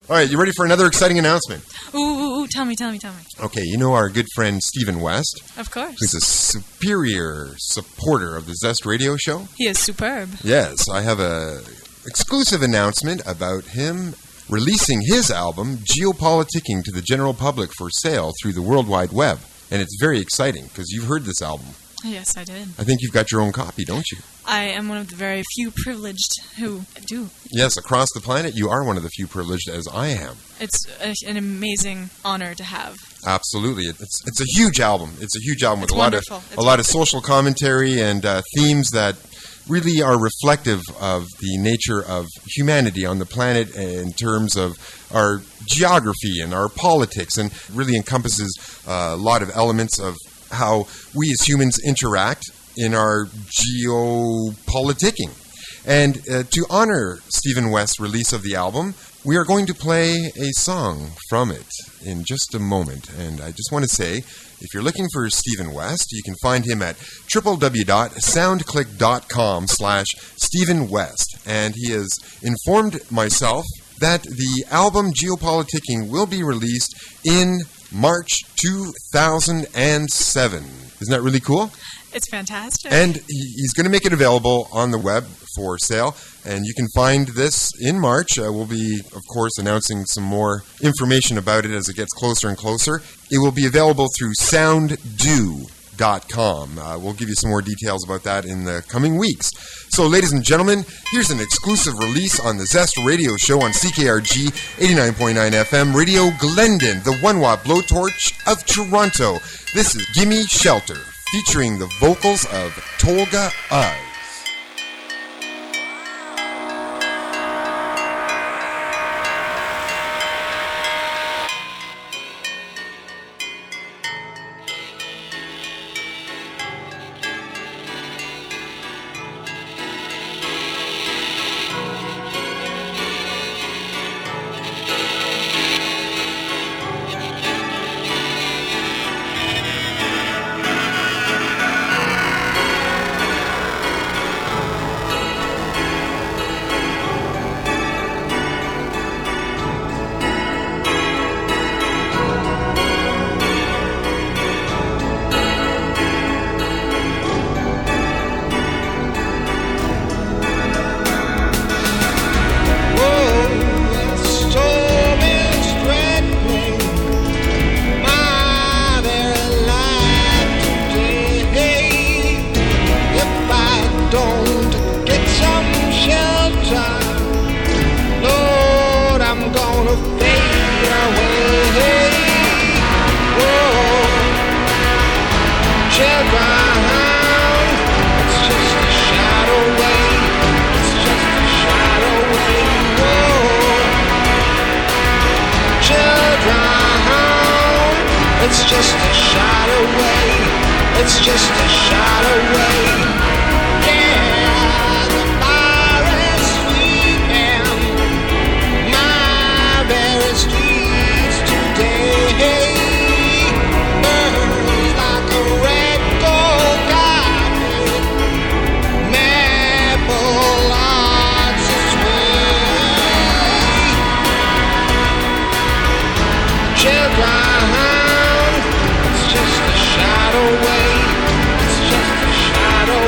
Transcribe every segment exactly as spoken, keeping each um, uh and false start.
All right, you ready for another exciting announcement? Ooh, ooh, ooh, tell me, tell me, tell me. Okay, you know our good friend Stephen West? Of course. Who's a superior supporter of the Zest Radio Show? He is superb. Yes, I have a exclusive announcement about him releasing his album, Geopoliticking, to the general public for sale through the World Wide Web. And it's very exciting, because you've heard this album. Yes, I did. I think you've got your own copy, don't you? I am one of the very few privileged who do. Yes, across the planet, you are one of the few privileged, as I am. It's a, an amazing honor to have. Absolutely, it's it's a huge album. It's a huge album with It's a lot wonderful. of It's a lot of social commentary and uh, themes that really are reflective of the nature of humanity on the planet in terms of our geography and our politics, and really encompasses uh, a lot of elements of how we as humans interact in our geopoliticking. And uh, to honor Stephen West's release of the album, we are going to play a song from it in just a moment. And I just want to say, if you're looking for Stephen West, you can find him at w w w dot soundclick dot com slash Stephen West. And he has informed myself that the album Geopoliticking will be released in March two thousand seven. Isn't that really cool? It's fantastic. And he, he's going to make it available on the web for sale. And you can find this in March. Uh, we'll be, of course, announcing some more information about it as it gets closer and closer. It will be available through sound do dot com. Uh, we'll give you some more details about that in the coming weeks. So, ladies and gentlemen, here's an exclusive release on the Zest Radio Show on C K R G eighty-nine point nine F M, Radio Glendon, the one-watt blowtorch of Toronto. This is Gimme Shelter, featuring the vocals of Tolga Uz. It's just a shot away. It's just a shot away. Yeah, the fire is sweeping my very streets today. Burns like a red gold carpet. Maple arts sway. Children. Away. It's just a shadow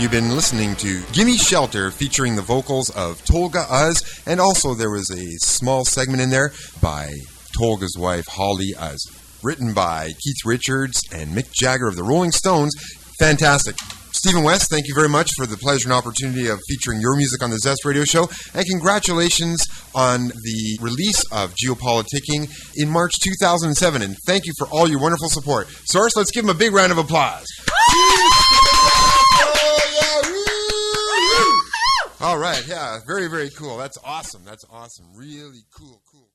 You've been listening to Gimme Shelter featuring the vocals of Tolga Uz, and also there was a small segment in there by Tolga's wife, Holly Uz. Written by Keith Richards and Mick Jagger of the Rolling Stones. Fantastic. Stephen West, thank you very much for the pleasure and opportunity of featuring your music on the Zest Radio Show, and congratulations on the release of Geopoliticking in March two thousand seven, and thank you for all your wonderful support. Source, let's give him a big round of applause. All right, yeah, very, very cool. That's awesome. That's awesome. Really cool, cool.